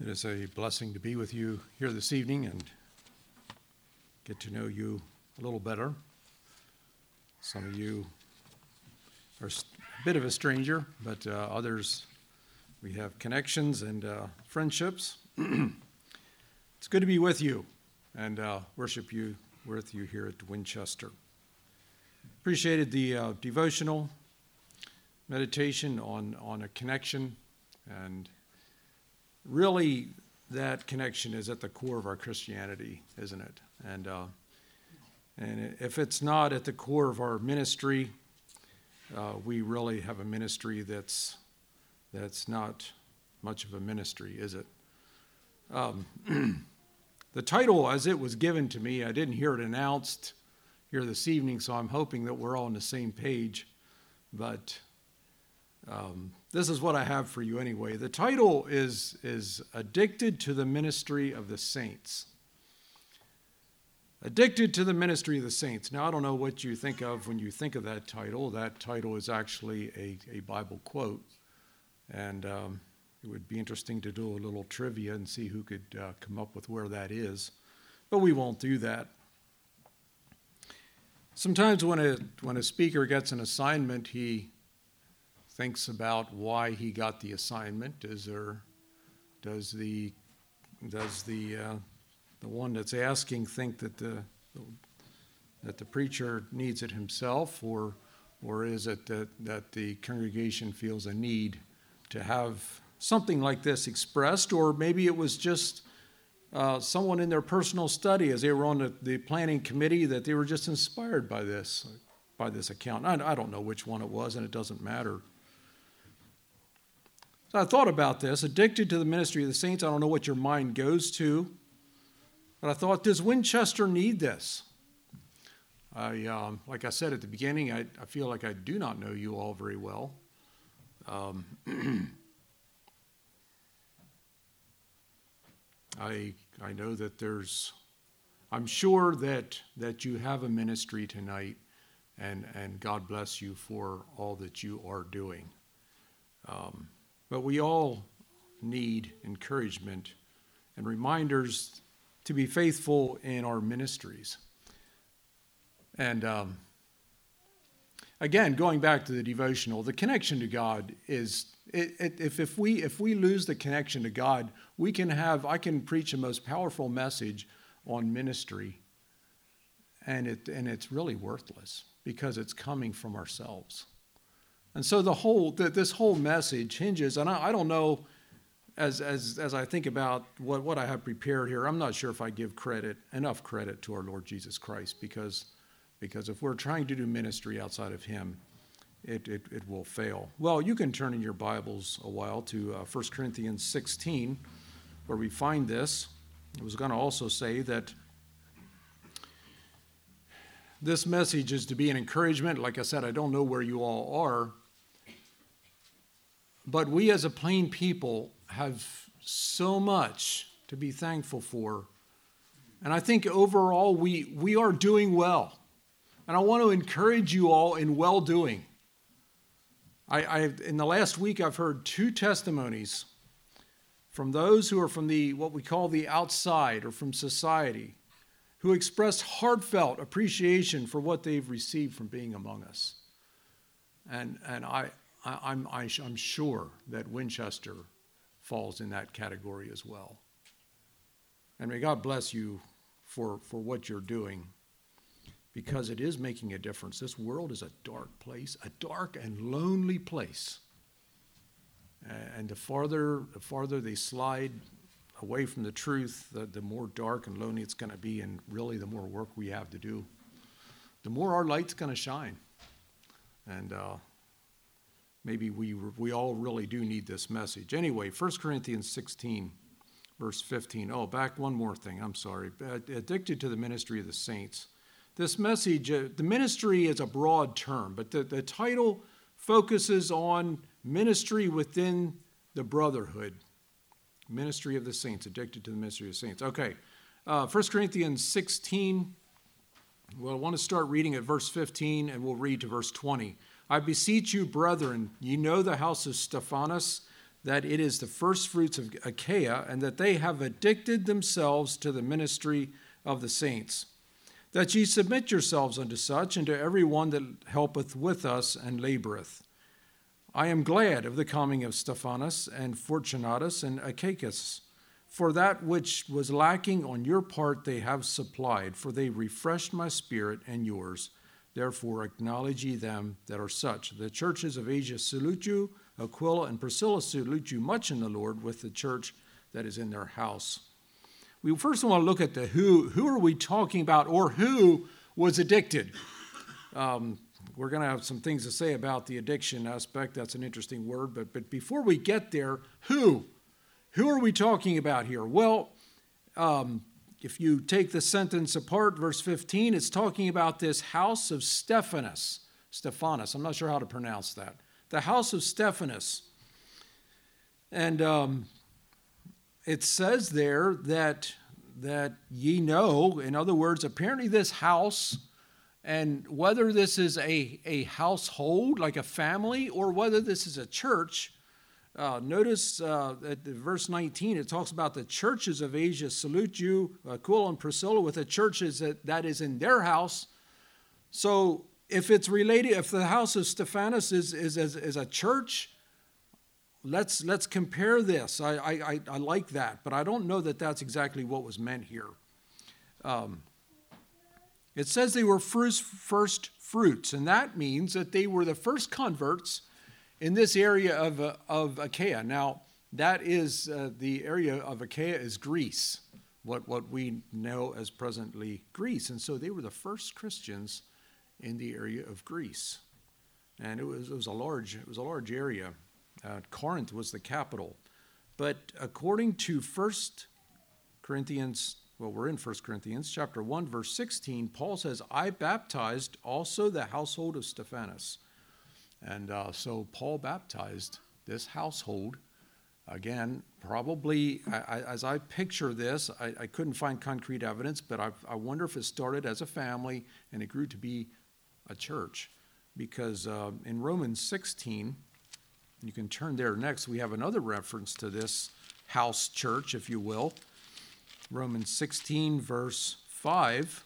is a blessing to be with you here this evening and get to know you a little better. Some of you are a bit of a stranger, but others, we have connections and friendships. It's good to be with you and worship you with you here at Winchester. Appreciated the devotional meditation on a connection, and really that connection is at the core of our Christianity, isn't it? And if it's not at the core of our ministry, we really have a ministry that's not much of a ministry, is it? The title, as it was given to me, I didn't hear it announced here this evening, so I'm hoping that we're all on the same page. But this is what I have for you anyway. The title is Addicted to the Ministry of the Saints. Addicted to the Ministry of the Saints. Now, I don't know what you think of when you think of that title. That title is actually a Bible quote. And it would be interesting to do a little trivia and see who could come up with where that is. But we won't do that. Sometimes when a speaker gets an assignment, he thinks about why he got the assignment. Does the one that's asking think that the preacher needs it himself, or is it that the congregation feels a need to have something like this expressed, or maybe it was just someone in their personal study as they were on the planning committee that they were just inspired by this account. I don't know which one it was, and it doesn't matter. So I thought about this, addicted to the ministry of the saints. I don't know what your mind goes to, but I thought, does Winchester need this? Like I said at the beginning, I feel like I do not know you all very well. I know that I'm sure that you have a ministry tonight, and God bless you for all that you are doing. But we all need encouragement and reminders to be faithful in our ministries. And again, going back to the devotional, the connection to God is, if we lose the connection to God, I can preach the most powerful message on ministry, and it's really worthless because it's coming from ourselves. And so this whole message hinges, and I don't know, as I think about what I have prepared here, I'm not sure if I give enough credit to our Lord Jesus Christ, because if we're trying to do ministry outside of him, it will fail. Well, you can turn in your Bibles a while to 1 Corinthians 16, where we find this. I was going to also say that this message is to be an encouragement. Like I said, I don't know where you all are, but we as a plain people have so much to be thankful for. And I think overall we are doing well. And I want to encourage you all in well-doing. In the last week, I've heard 2 testimonies from those who are from what we call the outside, or from society, who expressed heartfelt appreciation for what they've received from being among us. And I'm sure that Winchester falls in that category as well. And may God bless you for what you're doing, because it is making a difference. This world is a dark place, a dark and lonely place. And the farther they slide away from the truth, the more dark and lonely it's going to be, and really the more work we have to do, the more our light's going to shine. And maybe we all really do need this message. Anyway, 1 Corinthians 16, verse 15. Oh, back one more thing. I'm sorry. Addicted to the ministry of the saints. This message, the ministry is a broad term, but the title focuses on ministry within the brotherhood. Ministry of the saints, addicted to the ministry of the saints. Okay, 1 Corinthians 16. Well, I want to start reading at verse 15, and we'll read to verse 20. I beseech you, brethren, ye know the house of Stephanas, that it is the first fruits of Achaia, and that they have addicted themselves to the ministry of the saints. That ye submit yourselves unto such, and to every one that helpeth with us and laboreth. I am glad of the coming of Stephanas and Fortunatus and Achaicus, for that which was lacking on your part they have supplied, for they refreshed my spirit and yours. Therefore acknowledge ye them that are such. The churches of Asia salute you. Aquila and Priscilla salute you much in the Lord, with the church that is in their house. We first want to look at the who. Who are we talking about, or who was addicted? We're going to have some things to say about the addiction aspect. That's an interesting word. But before we get there, who? Who are we talking about here? Well, if you take the sentence apart, verse 15, it's talking about this house of Stephanas. Stephanas, I'm not sure how to pronounce that. The house of Stephanas. And it says there that ye know, in other words, apparently this house, and whether this is a household, like a family, or whether this is a church, notice at verse 19, it talks about the churches of Asia salute you, Aquila and Priscilla, with the churches that is in their house. So if it's related, if the house of Stephanas is a church, let's compare this. I like that, but I don't know that that's exactly what was meant here. It says they were first fruits, and that means that they were the first converts in this area of Achaia. Now, that is the area of Achaia is Greece, what we know as presently Greece, and so they were the first Christians in the area of Greece, and it was a large area. Corinth was the capital, but according to 1 Corinthians, well, we're in 1 Corinthians chapter 1, verse 16, Paul says, I baptized also the household of Stephanas. And so Paul baptized this household. Again, probably, as I picture this, I couldn't find concrete evidence, but I wonder if it started as a family and it grew to be a church. Because in Romans 16, you can turn there next, we have another reference to this house church, if you will. Romans 16, verse 5.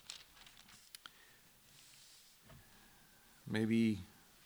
Maybe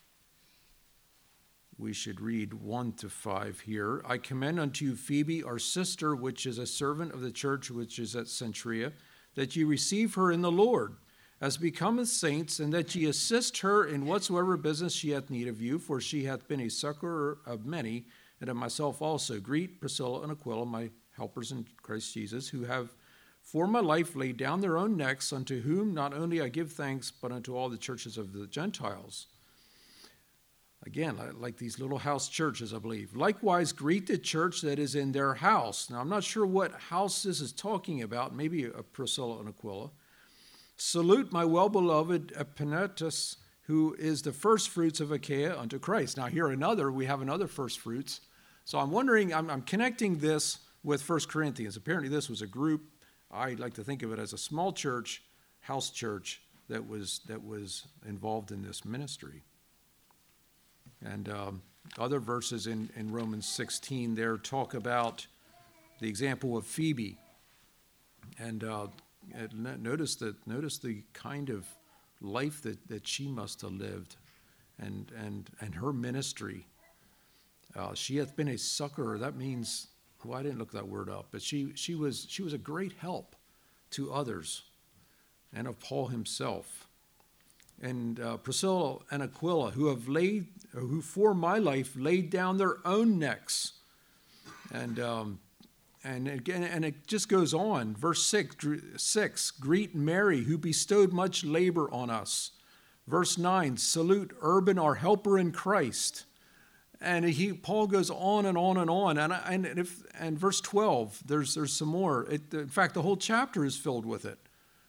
we should read 1 to 5 here. I commend unto you Phoebe, our sister, which is a servant of the church which is at Cenchrea, that ye receive her in the Lord, as becometh saints, and that ye assist her in whatsoever business she hath need of you, for she hath been a succorer of many, and of myself also. Greet Priscilla and Aquila, my helpers in Christ Jesus, who have for my life laid down their own necks, unto whom not only I give thanks, but unto all the churches of the Gentiles. Again, like these little house churches, I believe. Likewise, greet the church that is in their house. Now, I'm not sure what house this is talking about, maybe a Priscilla and Aquila. Salute my well-beloved Epaenetus, who is the first fruits of Achaia unto Christ. Now, here we have another first fruits. So I'm wondering, I'm connecting this with 1 Corinthians. Apparently, this was a group. I like to think of it as a small church, house church, that was involved in this ministry. And other verses in Romans 16 there talk about the example of Phoebe. And notice the kind of life that she must have lived, and her ministry. She hath been a succorer. That means, well, I didn't look that word up, but she was a great help to others, and of Paul himself. And Priscilla and Aquila, who for my life laid down their own necks. And again, and it just goes on. Verse 6, greet Mary, who bestowed much labor on us. Verse 9, salute Urban, our helper in Christ. And Paul goes on and on and on. And verse 12, there's some more. In fact, the whole chapter is filled with it.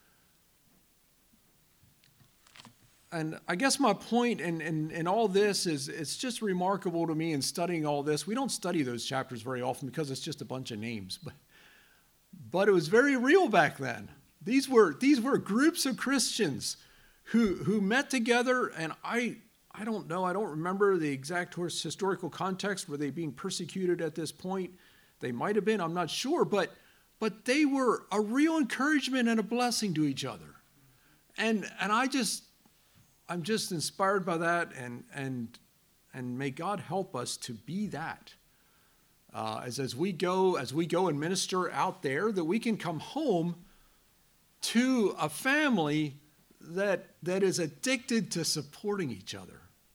And I guess my point in all this is it's just remarkable to me in studying all this. We don't study those chapters very often because it's just a bunch of names. But it was very real back then. These were groups of Christians who met together, and I I don't know. I don't remember the exact historical context. Were they being persecuted at this point? They might have been. I'm not sure. But they were a real encouragement and a blessing to each other. And I'm just inspired by that. And may God help us to be that. As we go and minister out there, that we can come home to a family that is addicted to supporting each other.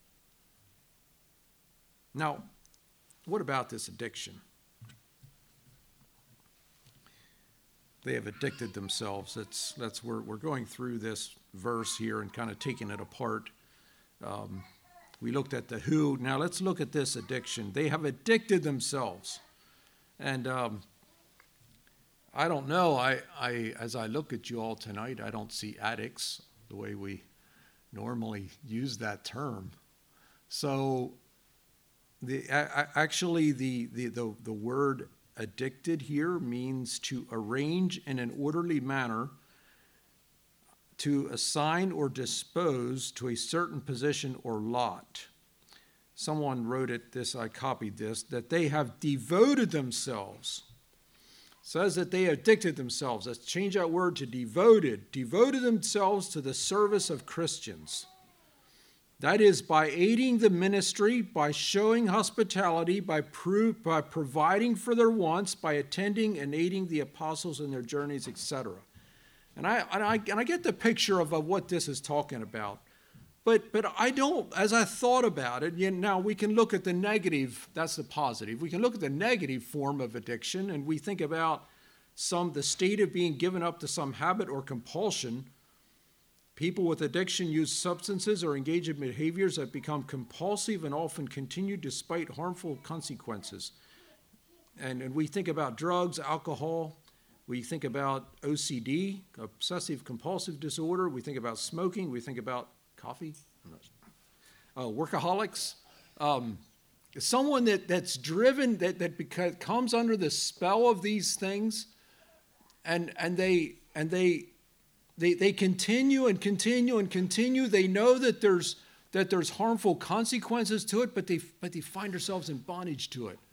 Now, what about this addiction? They have addicted themselves. That's where we're going through this verse here and kind of taking it apart. We looked at the who. Now let's look at this addiction. They have addicted themselves. And I don't know. As I look at you all tonight, I don't see addicts the way we normally use that term. So the word addicted here means to arrange in an orderly manner, to assign or dispose to a certain position or lot. Someone wrote it, I copied this, that they have devoted themselves. Says that they addicted themselves. Let's change that word to devoted. Devoted themselves to the service of Christians. That is by aiding the ministry, by showing hospitality, by providing for their wants, by attending and aiding the apostles in their journeys, etc. And I get the picture of what this is talking about. But I don't, as I thought about it, now we can look at the negative, that's the positive. We can look at the negative form of addiction, and we think about the state of being given up to some habit or compulsion. People with addiction use substances or engage in behaviors that become compulsive and often continue despite harmful consequences. And we think about drugs, alcohol. We think about OCD, obsessive compulsive disorder. We think about smoking. We think about coffee, workaholics, someone that's driven, that comes under the spell of these things, and they continue and continue and continue. They know that there's harmful consequences to it, but they find themselves in bondage to it.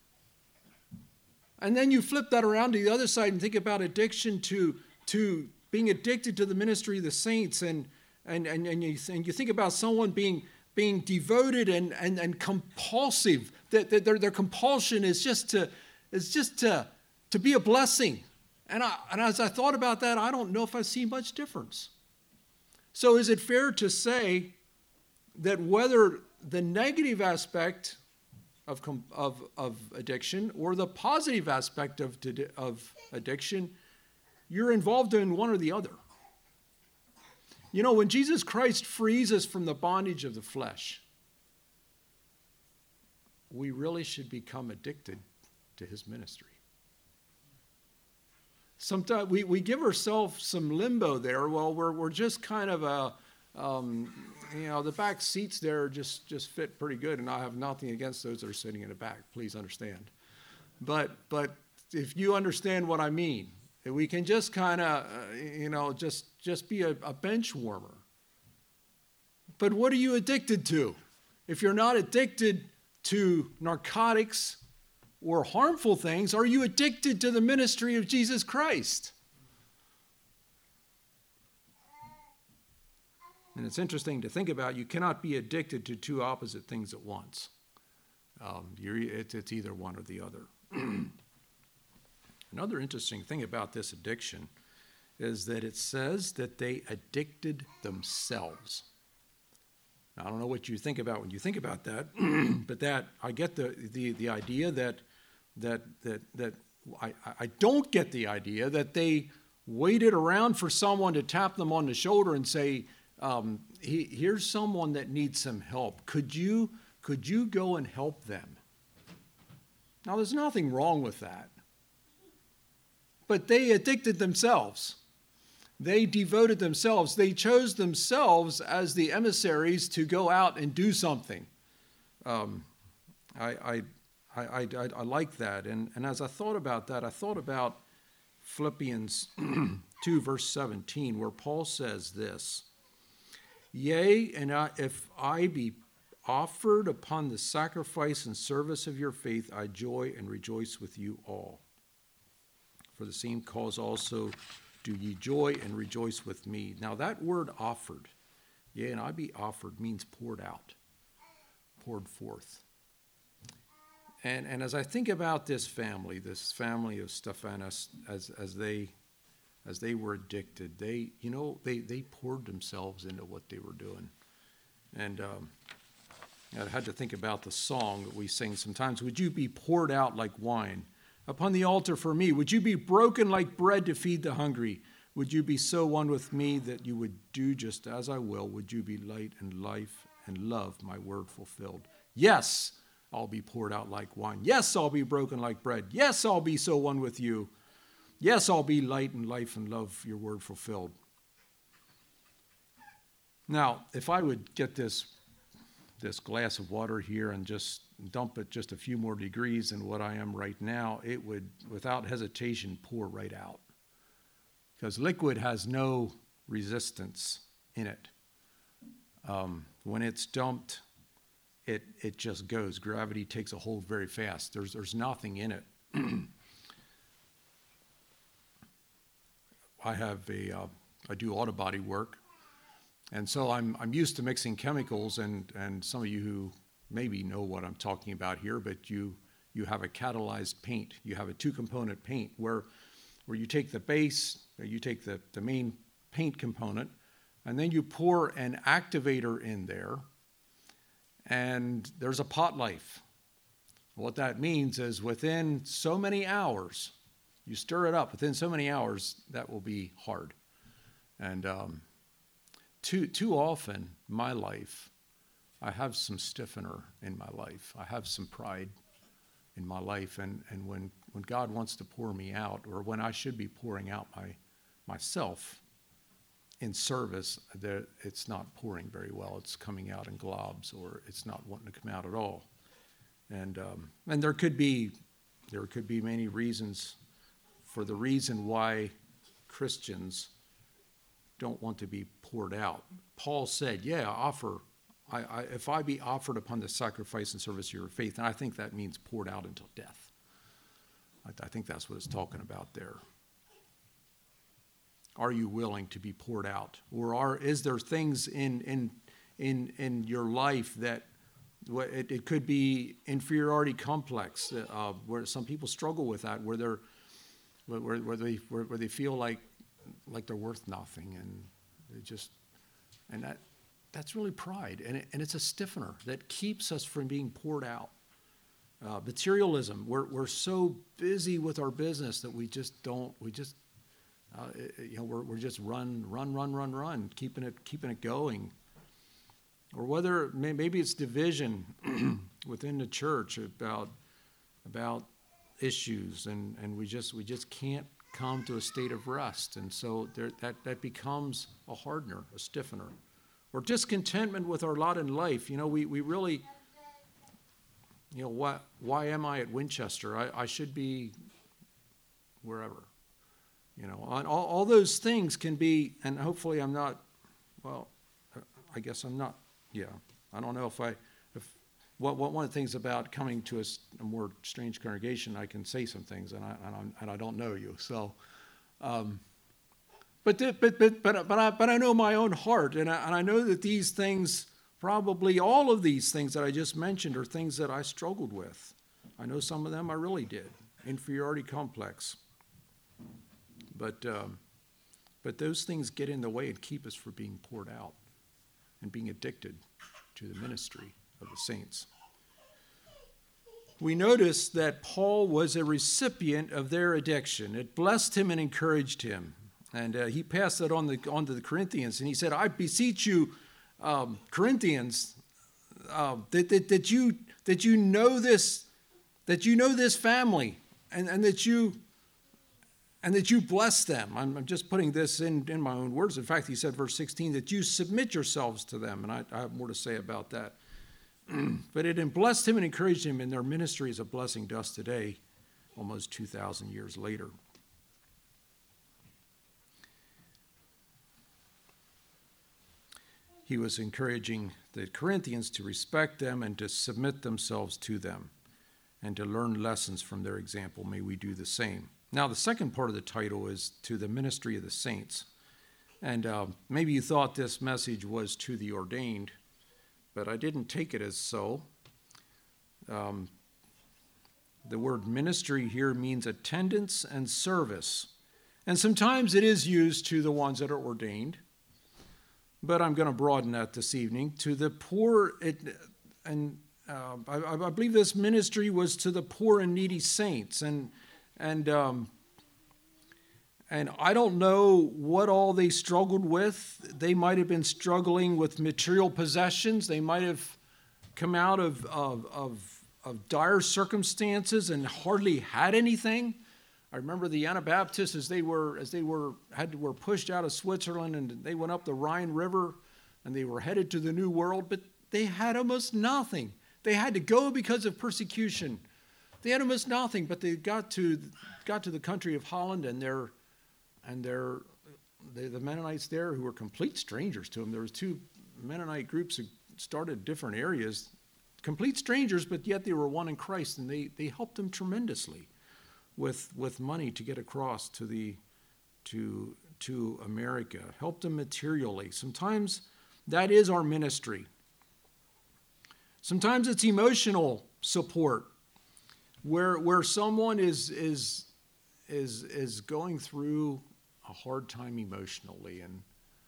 And then you flip that around to the other side and think about addiction to being addicted to the ministry of the saints, and you think about someone being devoted and compulsive. That their compulsion is just to be a blessing. And as I thought about that, I don't know if I see much difference. So is it fair to say that whether the negative aspect of addiction or the positive aspect of addiction, you're involved in one or the other? You know, when Jesus Christ frees us from the bondage of the flesh, we really should become addicted to his ministry. Sometimes we give ourselves some limbo there. Well, we're just kind of the back seats there just fit pretty good, and I have nothing against those that are sitting in the back. Please understand. But if you understand what I mean, we can just kind of, just be a bench warmer. But what are you addicted to? If you're not addicted to narcotics or harmful things, are you addicted to the ministry of Jesus Christ? And it's interesting to think about. You cannot be addicted to two opposite things at once. It's either one or the other. Another interesting thing about this addiction is that it says that they addicted themselves. Now, I don't know what you think about when you think about that, but that I get the idea that I don't get the idea that they waited around for someone to tap them on the shoulder and say, here's someone that needs some help. Could you go and help them? Now, there's nothing wrong with that. But they addicted themselves. They devoted themselves. They chose themselves as the emissaries to go out and do something. I like that. And as I thought about that, I thought about Philippians 2, verse 17, where Paul says this: Yea, and if I be offered upon the sacrifice and service of your faith, I joy and rejoice with you all. For the same cause also do ye joy and rejoice with me. Now that word offered, yea, and I be offered, means poured out, poured forth. And as I think about this family of Stephanas, as they were addicted, they poured themselves into what they were doing. And I had to think about the song that we sing sometimes. Would you be poured out like wine upon the altar for me? Would you be broken like bread to feed the hungry? Would you be so one with me that you would do just as I will? Would you be light and life and love, my word fulfilled? Yes, I'll be poured out like wine. Yes, I'll be broken like bread. Yes, I'll be so one with you. Yes, I'll be light and life and love, your word fulfilled. Now, if I would get this glass of water here and just dump it just a few more degrees than what I am right now, it would, without hesitation, pour right out. Because liquid has no resistance in it. When it's dumped, it just goes. Gravity takes a hold very fast. There's nothing in it. I do auto body work, and so I'm used to mixing chemicals. And some of you who maybe know what I'm talking about here, but you have a catalyzed paint. You have a two-component paint where you take the base, you take the main paint component, and then you pour an activator in there. And there's a pot life. What that means is within so many hours, you stir it up, within so many hours, that will be hard. And too often, my life, I have some stiffener in my life. I have some pride in my life. And when God wants to pour me out, or when I should be pouring out myself in service, it's not pouring very well. It's coming out in globs, or it's not wanting to come out at all. And there could be many reasons for the reason why Christians don't want to be poured out. Paul said, "Yeah, if I be offered upon the sacrifice and service of your faith," and I think that means poured out until death. I think that's what it's talking about there. Are you willing to be poured out? Or is there things in your life that it could be inferiority complex, where some people struggle with that, where they feel like they're worth nothing, and that's really pride, and it's a stiffener that keeps us from being poured out. Materialism, we're so busy with our business that we're just run, keeping it going. Or whether maybe it's division within the church about issues, and we just can't come to a state of rest, and so that becomes a hardener, a stiffener. Or discontentment with our lot in life. We really, why am I at Winchester? I should be wherever. All those things can be, and hopefully I'm not, I guess I'm not, I don't know if one of the things about coming to a more strange congregation, I can say some things, and I don't know you, so, but I know my own heart, and I know that these things, probably all of these things that I just mentioned, are things that I struggled with. I know some of them I really did. Inferiority complex. But those things get in the way and keep us from being poured out and being addicted to the ministry of the saints. We notice that Paul was a recipient of their addiction. It blessed him and encouraged him. And he passed that on to the Corinthians. And he said, "I beseech you, Corinthians, that you know this family, and that you bless them." I'm just putting this in my own words. In fact, he said, verse 16, that you submit yourselves to them. And I have more to say about that. But it blessed him and encouraged him, and their ministry is a blessing to us today, almost 2,000 years later. he was encouraging the Corinthians to respect them and to submit themselves to them and to learn lessons from their example. May we do the same. Now, the second part of the title is to the ministry of the saints. And maybe you thought this message was to the ordained, but I didn't take it as so. The word ministry here means attendance and service. And sometimes it is used to the ones that are ordained, but I'm going to broaden that this evening. To the poor, I believe this ministry was to the poor and needy saints. And I don't know what all they struggled with. They might have been struggling with material possessions. They might have come out of dire circumstances and hardly had anything. I remember the Anabaptists as they were pushed out of Switzerland, and they went up the Rhine River and they were headed to the New World, but they had almost nothing. They had to go because of persecution. They had almost nothing, but they got to the country of Holland, and the Mennonites there, who were complete strangers to them. There was two Mennonite groups who started different areas, complete strangers, but yet they were one in Christ, and they helped them tremendously with money to get across to America, helped them materially. Sometimes that is our ministry. Sometimes it's emotional support, where someone is going through a hard time emotionally, and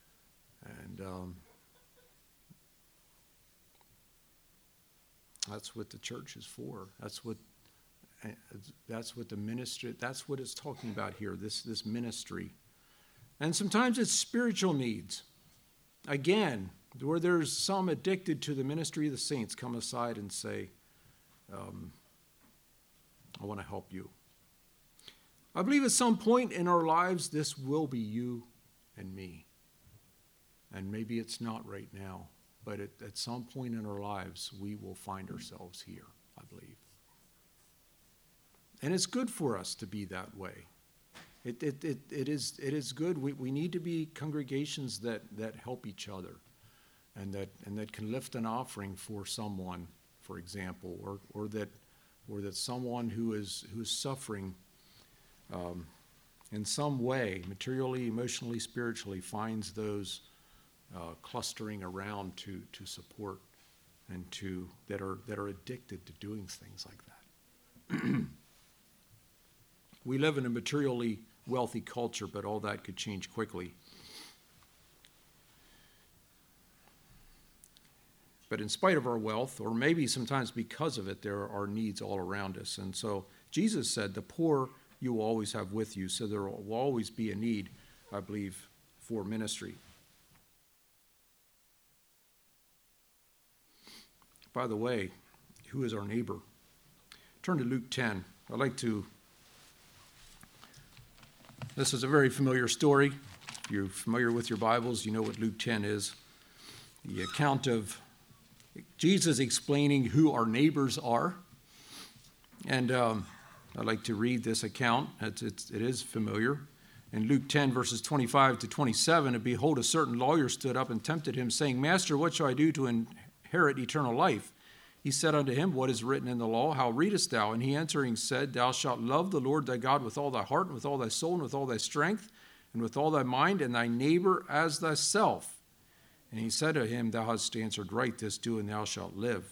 that's what the church is for. That's what the ministry. That's what it's talking about here. This ministry, and sometimes it's spiritual needs. Again, where there's some addicted to the ministry of the saints, come aside and say, "I want to help you." I believe at some point in our lives, this will be you and me. And maybe it's not right now, but at some point in our lives, we will find ourselves here, I believe. And it's good for us to be that way. It is good. We need to be congregations that help each other and that can lift an offering for someone, for example, or that someone who is suffering in some way, materially, emotionally, spiritually, finds those clustering around to support and that are addicted to doing things like that. We live in a materially wealthy culture, but all that could change quickly. But in spite of our wealth, or maybe sometimes because of it, there are needs all around us. And so Jesus said, the poor you will always have with you. So there will always be a need, I believe, for ministry. By the way, who is our neighbor? Turn to Luke 10. This is a very familiar story. If you're familiar with your Bibles, you know what Luke 10 is. The account of Jesus explaining who our neighbors are. And I'd like to read this account. It is familiar. In Luke 10, verses 25 to 27, and behold, a certain lawyer stood up and tempted him, saying, Master, what shall I do to inherit eternal life? He said unto him, What is written in the law? How readest thou? And he answering said, Thou shalt love the Lord thy God with all thy heart, and with all thy soul, and with all thy strength, and with all thy mind, and thy neighbor as thyself. And he said to him, Thou hast answered right, this do, and thou shalt live.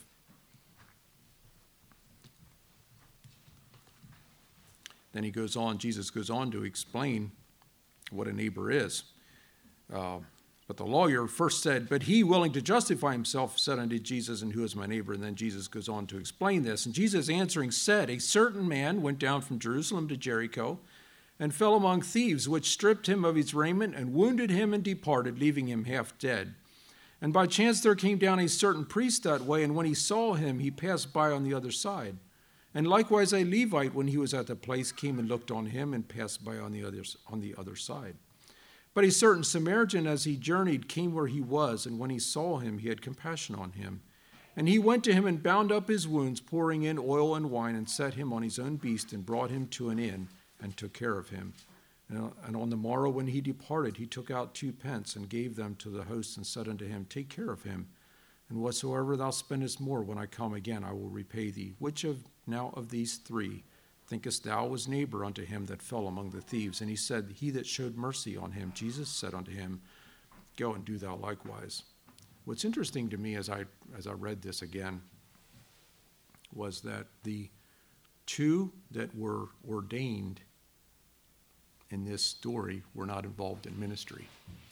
Then Jesus goes on to explain what a neighbor is. But the lawyer first said, But he, willing to justify himself, said unto Jesus, And who is my neighbor? And then Jesus goes on to explain this. And Jesus answering said, A certain man went down from Jerusalem to Jericho, and fell among thieves, which stripped him of his raiment, and wounded him, and departed, leaving him half dead. And by chance there came down a certain priest that way, and when he saw him, he passed by on the other side. And likewise a Levite, when he was at the place, came and looked on him, and passed by on the other side. But a certain Samaritan, as he journeyed, came where he was, and when he saw him, he had compassion on him. And he went to him and bound up his wounds, pouring in oil and wine, and set him on his own beast, and brought him to an inn, and took care of him. And on the morrow when he departed, he took out 2 pence and gave them to the host and said unto him, Take care of him, and whatsoever thou spendest more, when I come again, I will repay thee. Which of these 3 thinkest thou was neighbor unto him that fell among the thieves? And he said, He that showed mercy on him. Jesus said unto him, Go and do thou likewise. What's interesting to me as I read this again was that the 2 that were ordained in this story were not involved in ministry.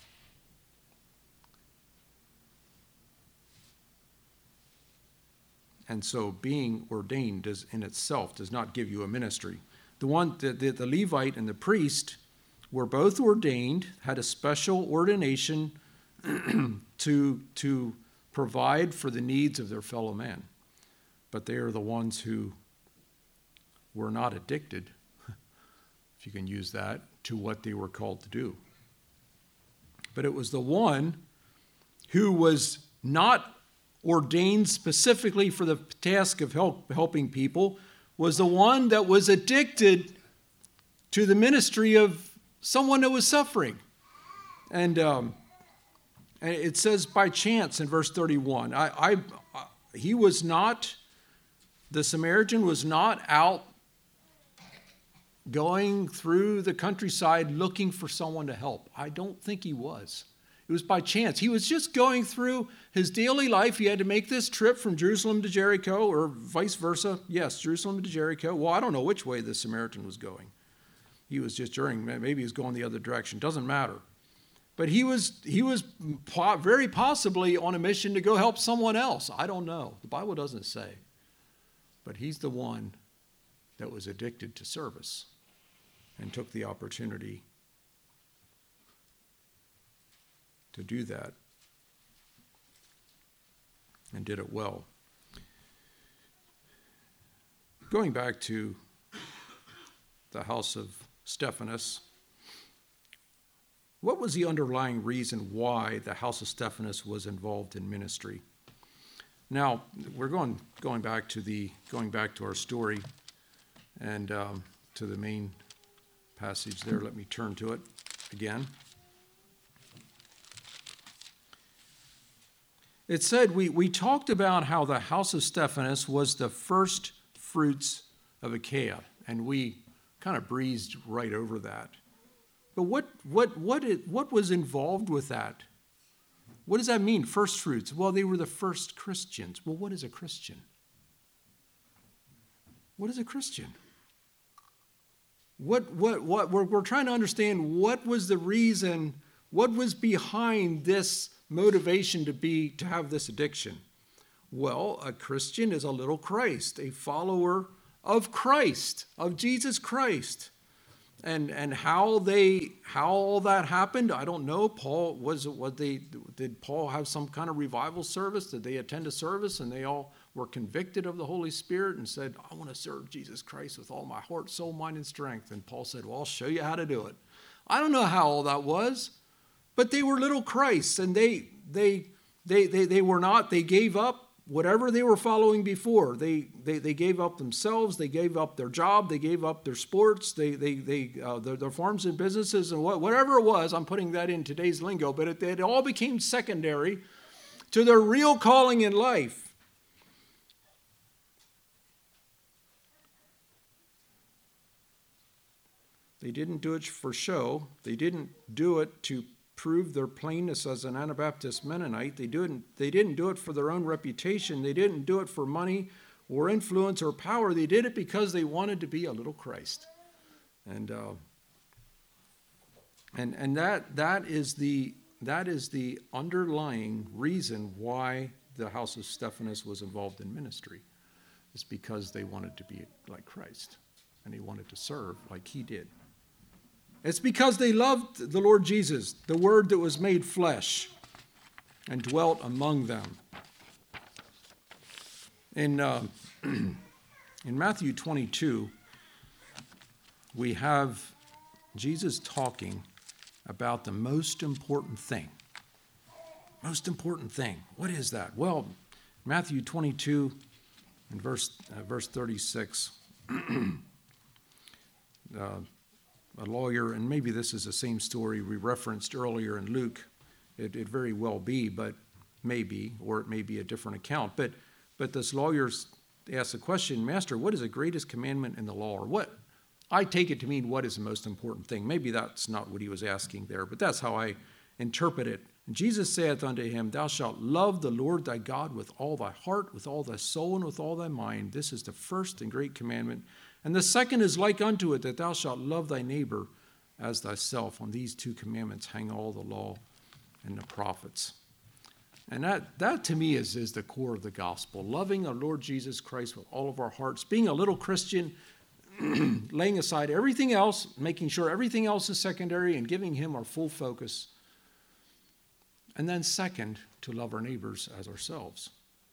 And so being ordained in itself does not give you a ministry. The Levite and the priest were both ordained, had a special ordination to provide for the needs of their fellow man. But they are the ones who were not addicted, if you can use that, to what they were called to do. But it was the one who was not ordained specifically for the task of helping people, was the one that was addicted to the ministry of someone that was suffering. And it says by chance in verse 31. The Samaritan was not out going through the countryside looking for someone to help. I don't think he was. It was by chance. He was just going through his daily life. He had to make this trip from Jerusalem to Jericho, or vice versa. Yes, Jerusalem to Jericho. Well, I don't know which way the Samaritan was going. He was just journeying. Maybe he was going the other direction. Doesn't matter. But he was very possibly on a mission to go help someone else. I don't know. The Bible doesn't say. But he's the one that was addicted to service and took the opportunity to do that and did it well. Going back to the house of Stephanas, what was the underlying reason why the house of Stephanas was involved in ministry? Now, we're going back to our story and to the main passage there. Let me turn to it again. It said, we talked about how the house of Stephanas was the first fruits of Achaia, and we kind of breezed right over that. But what was involved with that? What does that mean, first fruits? Well, they were the first Christians. Well, what is a Christian? What is a Christian? We're trying to understand what was the reason, what was behind this motivation to have this addiction. Well, a Christian is a little Christ, a follower of Christ, of Jesus Christ. And how all that happened, I don't know. Did Paul have some kind of revival service? Did they attend a service and they all were convicted of the Holy Spirit and said, I want to serve Jesus Christ with all my heart, soul, mind, and strength? And Paul said, well, I'll show you how to do it. I don't know how all that was, but they were little Christs, and they were not, they gave up whatever they were following before. They gave up themselves, they gave up their job, they gave up their sports, their farms and businesses, and whatever it was. I'm putting that in today's lingo, but it all became secondary to their real calling in life. They didn't do it for show. They didn't do it to prove their plainness as an Anabaptist Mennonite. They didn't do it for their own reputation. They didn't do it for money or influence or power. They did it because they wanted to be a little Christ. And that is the underlying reason why the house of Stephanas was involved in ministry. It's because they wanted to be like Christ, and they wanted to serve like he did. It's because they loved the Lord Jesus, the Word that was made flesh and dwelt among them. In Matthew 22, we have Jesus talking about the most important thing. Most important thing. What is that? Well, Matthew 22 and verse 36. a lawyer, and maybe this is the same story we referenced earlier in Luke. It very well be, but maybe, or it may be a different account. But this lawyer asked the question, Master, what is the greatest commandment in the law? Or what? I take it to mean what is the most important thing. Maybe that's not what he was asking there, but that's how I interpret it. And Jesus saith unto him, Thou shalt love the Lord thy God with all thy heart, with all thy soul, and with all thy mind. This is the first and great commandment. And the second is like unto it, that thou shalt love thy neighbor as thyself. On these two commandments hang all the law and the prophets. And that to me is the core of the gospel. Loving our Lord Jesus Christ with all of our hearts. Being a little Christian, laying aside everything else, making sure everything else is secondary, and giving him our full focus. And then second, to love our neighbors as ourselves.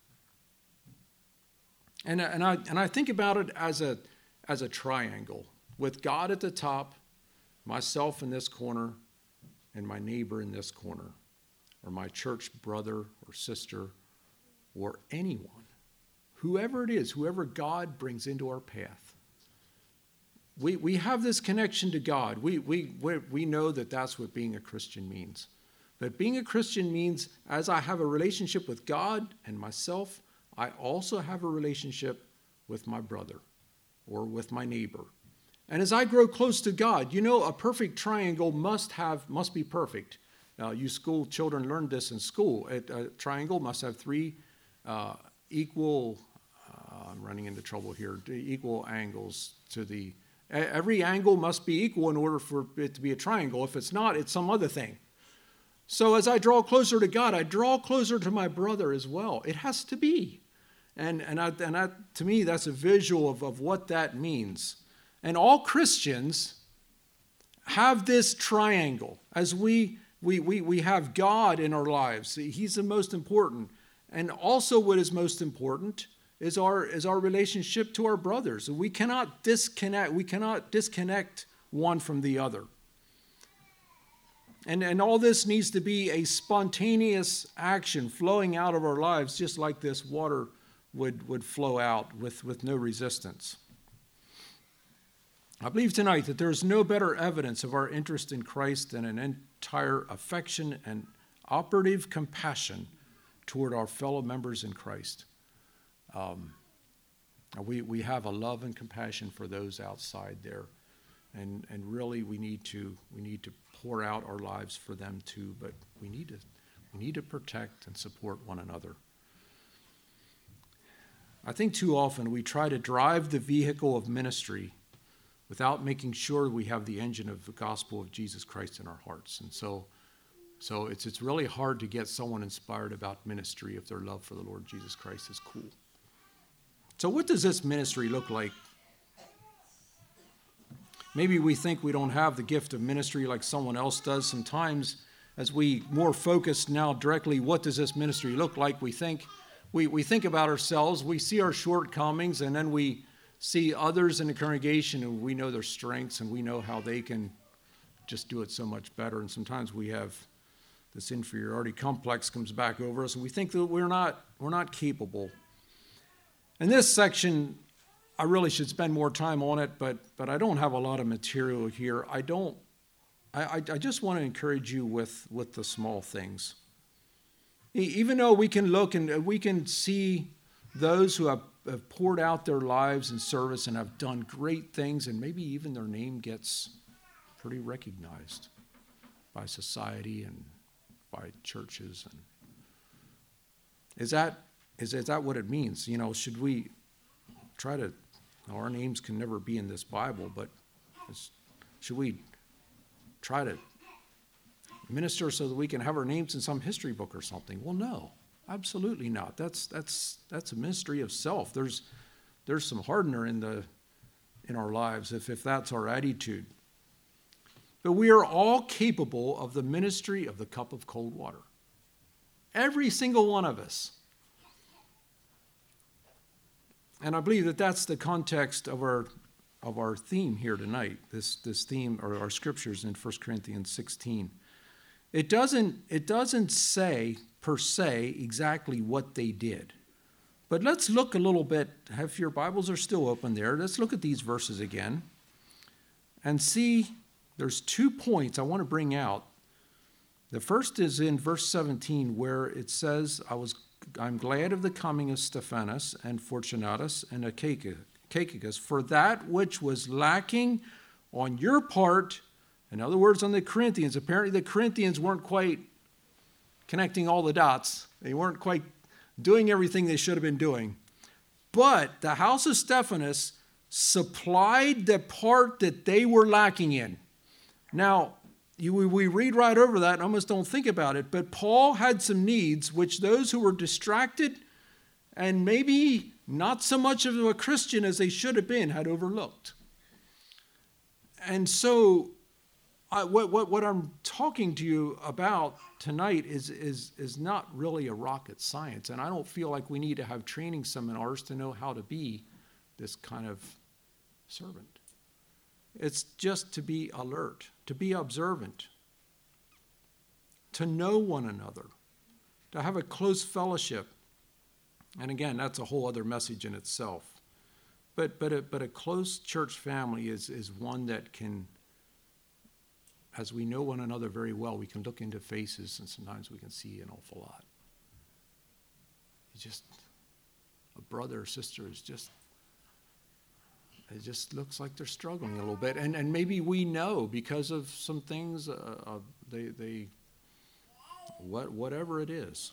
And I think about it as a triangle, with God at the top, myself in this corner, and my neighbor in this corner, or my church brother or sister, or anyone, whoever it is, whoever God brings into our path. We have this connection to God. We know that that's what being a Christian means. But being a Christian means, as I have a relationship with God and myself, I also have a relationship with my brother or with my neighbor. And as I grow close to God, a perfect triangle must be perfect. You school children learn this in school. A triangle must have three equal, I'm running into trouble here, equal angles to the, every angle must be equal in order for it to be a triangle. If it's not, it's some other thing. So as I draw closer to God, I draw closer to my brother as well. It has to be. And to me, that's a visual of what that means. And all Christians have this triangle. As we have God in our lives. He's the most important. And also what is most important is our relationship to our brothers. We cannot disconnect one from the other. And all this needs to be a spontaneous action flowing out of our lives, just like this water would flow out with no resistance. I believe tonight that there is no better evidence of our interest in Christ than an entire affection and operative compassion toward our fellow members in Christ. We have a love and compassion for those outside there, and really we need to pour out our lives for them too. But we need to protect and support one another. I think too often we try to drive the vehicle of ministry without making sure we have the engine of the gospel of Jesus Christ in our hearts. And so it's really hard to get someone inspired about ministry if their love for the Lord Jesus Christ is cool. So what does this ministry look like? Maybe we think we don't have the gift of ministry like someone else does. Sometimes as we more focus now directly, what does this ministry look like? We think about ourselves, we see our shortcomings, and then we see others in the congregation and we know their strengths and we know how they can just do it so much better. And sometimes we have this inferiority complex comes back over us and we think that we're not capable. In this section, I really should spend more time on it, but I don't have a lot of material here. I just want to encourage you with the small things. Even though we can look and we can see those who have poured out their lives in service and have done great things, and maybe even their name gets pretty recognized by society and by churches. And is that what it means? Should we try to? Our names can never be in this Bible, but should we try to minister so that we can have our names in some history book or something? Well, no. Absolutely not. That's a ministry of self. There's some hardener in our lives if that's our attitude. But we are all capable of the ministry of the cup of cold water. Every single one of us. And I believe that that's the context of our theme here tonight. This theme or our scriptures in 1 Corinthians 16. It doesn't say per se exactly what they did. But let's look a little bit, if your Bibles are still open there, let's look at these verses again and see there's 2 points I want to bring out. The first is in verse 17, where it says, I'm glad of the coming of Stephanas and Fortunatus and Achaicus, for that which was lacking on your part, in other words, on the Corinthians. Apparently the Corinthians weren't quite connecting all the dots. They weren't quite doing everything they should have been doing. But the house of Stephanas supplied the part that they were lacking in. Now, we read right over that and almost don't think about it, but Paul had some needs which those who were distracted and maybe not so much of a Christian as they should have been had overlooked. And so what I'm talking to you about tonight is not really a rocket science, and I don't feel like we need to have training seminars to know how to be this kind of servant. It's just to be alert, to be observant, to know one another, to have a close fellowship. And again, that's a whole other message in itself. But a close church family is one that can, as we know one another very well, we can look into faces and sometimes we can see an awful lot. It's just a brother or sister is just, it just looks like they're struggling a little bit. And maybe we know because of some things, whatever it is.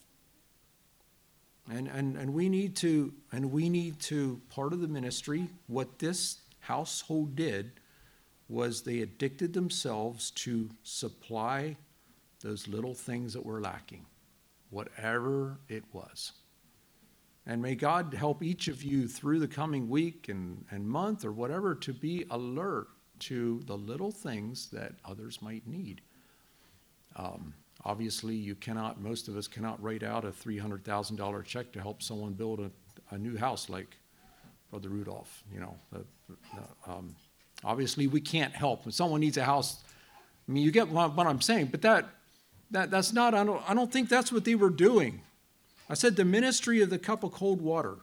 And we need to, part of the ministry, what this household did was they addicted themselves to supply those little things that were lacking, whatever it was. And may God help each of you through the coming week and month or whatever to be alert to the little things that others might need. Obviously, most of us cannot write out a $300,000 check to help someone build a new house like Brother Rudolph. Obviously, we can't help. When someone needs a house, I mean, you get what I'm saying, but that's not, I don't think that's what they were doing. I said the ministry of the cup of cold water.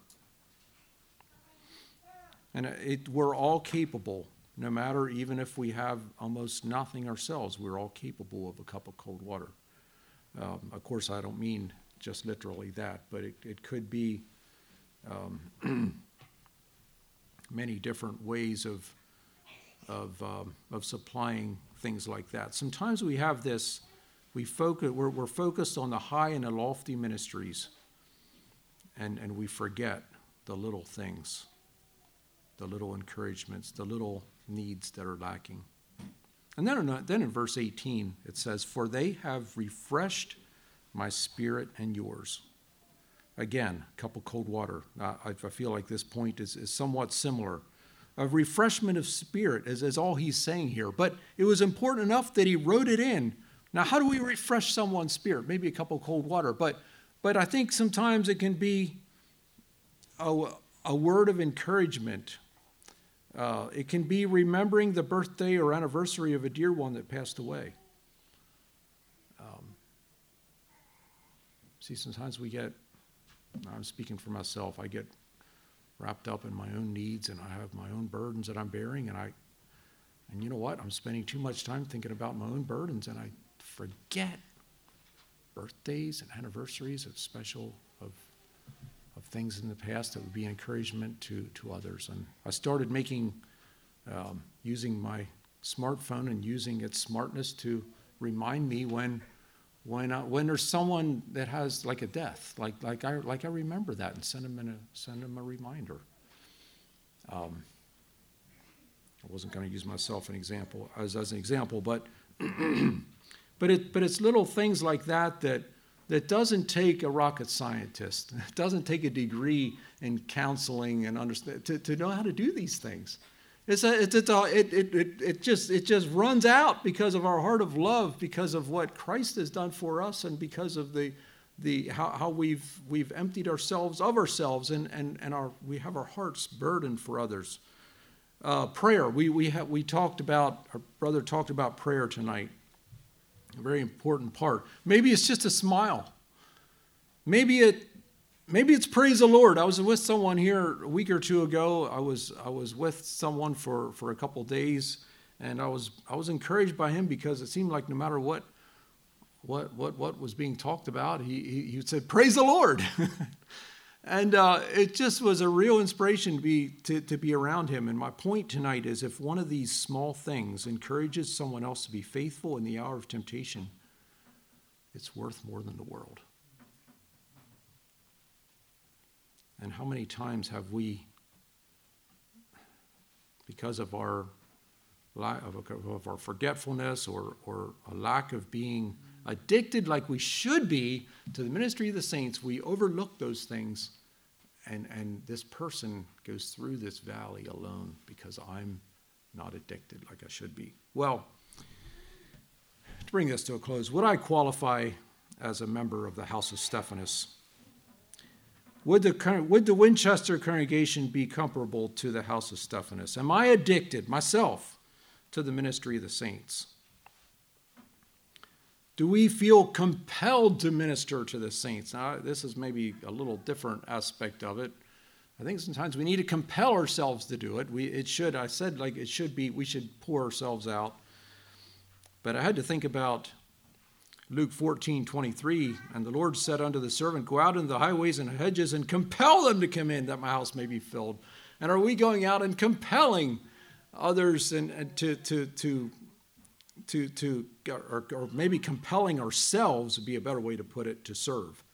And we're all capable, no matter even if we have almost nothing ourselves, we're all capable of a cup of cold water. Of course, I don't mean just literally that, but it could be many different ways of supplying things like that. Sometimes we have this. We're focused on the high and the lofty ministries, and we forget the little things, the little encouragements, the little needs that are lacking. And then in verse 18, it says, "For they have refreshed my spirit and yours." Again, a cup of cold water. I feel like this point is somewhat similar. A refreshment of spirit is all he's saying here. But it was important enough that he wrote it in. Now, how do we refresh someone's spirit? Maybe a cup of cold water. But I think sometimes it can be a word of encouragement. It can be remembering the birthday or anniversary of a dear one that passed away. See, sometimes I'm speaking for myself, I get wrapped up in my own needs and I have my own burdens that I'm bearing, and you know what? I'm spending too much time thinking about my own burdens, and I forget birthdays and anniversaries of things in the past that would be encouragement to others. And I started using my smartphone and using its smartness to remind me when there's someone that has like a death, like I remember that, and send them a reminder. I wasn't going to use myself as an example, but it's little things like that doesn't take a rocket scientist. It doesn't take a degree in counseling and understand to know how to do these things. It just runs out because of our heart of love, because of what Christ has done for us, and because of how we've emptied ourselves of ourselves, and we have our hearts burdened for others. Prayer. Our brother talked about prayer tonight. A very important part. Maybe it's just a smile. Maybe it's praise the Lord. I was with someone here a week or two ago. I was with someone for a couple days, And I was encouraged by him because it seemed like no matter what was being talked about, he said, "Praise the Lord." And it just was a real inspiration to be around him. And my point tonight is, if one of these small things encourages someone else to be faithful in the hour of temptation, it's worth more than the world. And how many times have we, because of our forgetfulness or a lack of being addicted like we should be to the ministry of the saints, we overlook those things, and this person goes through this valley alone because I'm not addicted like I should be. Well, to bring this to a close, would I qualify as a member of the House of Stephanus? Would the Winchester congregation be comparable to the House of Stephanus? Am I addicted myself to the ministry of the saints? Do we feel compelled to minister to the saints? Now, this is maybe a little different aspect of it. I think sometimes we need to compel ourselves to do it. We should be, we should pour ourselves out. But I had to think about Luke 14:23, and the Lord said unto the servant, "Go out into the highways and hedges and compel them to come in, that my house may be filled." And are we going out and compelling others and or maybe compelling ourselves would be a better way to put it, to serve?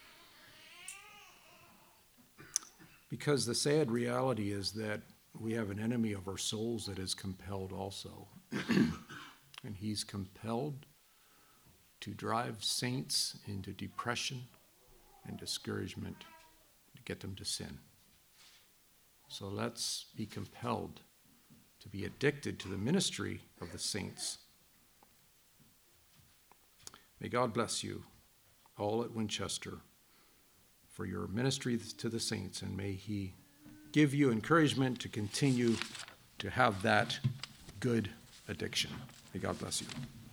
Because the sad reality is that we have an enemy of our souls that is compelled also. And he's compelled to drive saints into depression and discouragement, to get them to sin. So let's be compelled to be addicted to the ministry of the saints. May God bless you all at Winchester for your ministry to the saints, and may he give you encouragement to continue to have that good addiction. May God bless you.